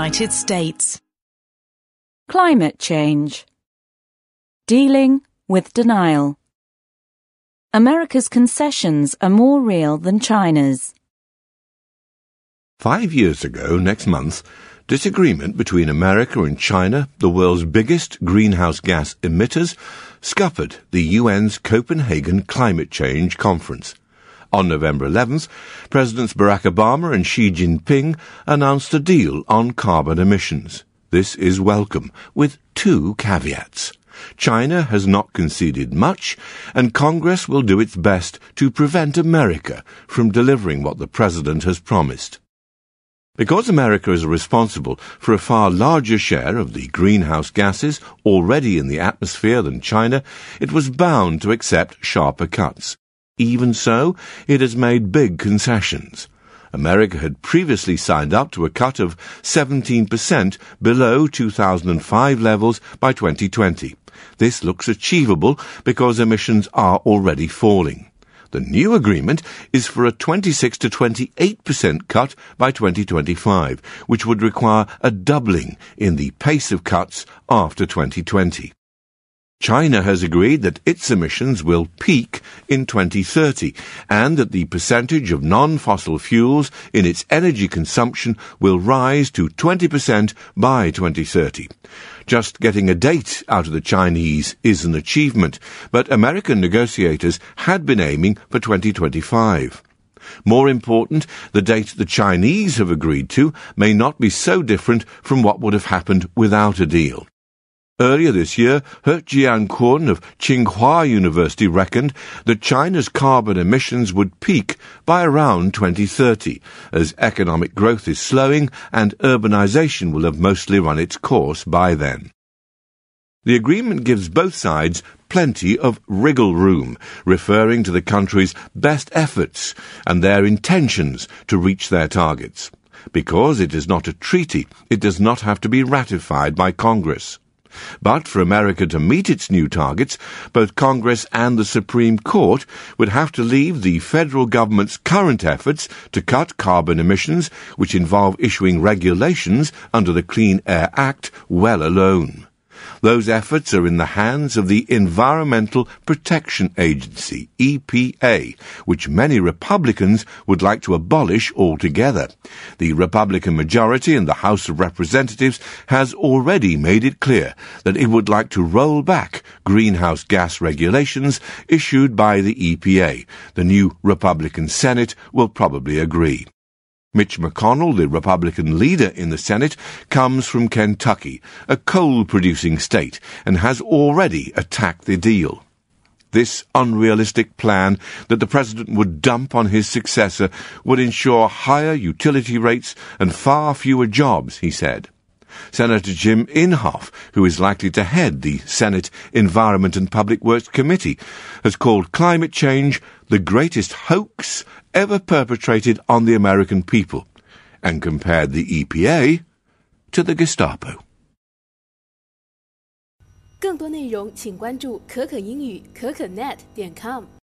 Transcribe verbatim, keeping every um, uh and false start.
United States. Climate change. Dealing with denial. America's concessions are more real than China's. Five years ago, next month, disagreement between America and China, the world's biggest greenhouse gas emitters, scuppered the U N's Copenhagen Climate Change Conference. On November eleventh, Presidents Barack Obama and Xi Jinping announced a deal on carbon emissions. This is welcome, with two caveats. China has not conceded much, and Congress will do its best to prevent America from delivering what the President has promised. Because America is responsible for a far larger share of the greenhouse gases already in the atmosphere than China, it was bound to accept sharper cuts. Even so, it has made big concessions. America had previously signed up to a cut of seventeen percent below two thousand five levels by twenty twenty. This looks achievable because emissions are already falling. The new agreement is for a twenty-six to twenty-eight percent cut by twenty twenty-five, which would require a doubling in the pace of cuts after twenty twenty. China has agreed that its emissions will peak in twenty thirty and that the percentage of non-fossil fuels in its energy consumption will rise to twenty percent by twenty thirty. Just getting a date out of the Chinese is an achievement, but American negotiators had been aiming for twenty twenty-five. More important, the date the Chinese have agreed to may not be so different from what would have happened without a deal. Earlier this year, He Jiankun of Tsinghua University reckoned that China's carbon emissions would peak by around twenty thirty, as economic growth is slowing and urbanization will have mostly run its course by then. The agreement gives both sides plenty of wriggle room, referring to the country's best efforts and their intentions to reach their targets. Because it is not a treaty, it does not have to be ratified by Congress. But for America to meet its new targets, both Congress and the Supreme Court would have to leave the federal government's current efforts to cut carbon emissions, which involve issuing regulations under the Clean Air Act, well alone. Those efforts are in the hands of the Environmental Protection Agency, E P A, which many Republicans would like to abolish altogether. The Republican majority in the House of Representatives has already made it clear that it would like to roll back greenhouse gas regulations issued by the E P A. The new Republican Senate will probably agree. Mitch McConnell, the Republican leader in the Senate, comes from Kentucky, a coal-producing state, and has already attacked the deal. This unrealistic plan that the president would dump on his successor would ensure higher utility rates and far fewer jobs, he said. Senator Jim Inhofe, who is likely to head the Senate Environment and Public Works Committee, has called climate change the greatest hoax ever perpetrated on the American people, and compared the E P A to the Gestapo. 更多内容请关注可可英语可可 net 点 com。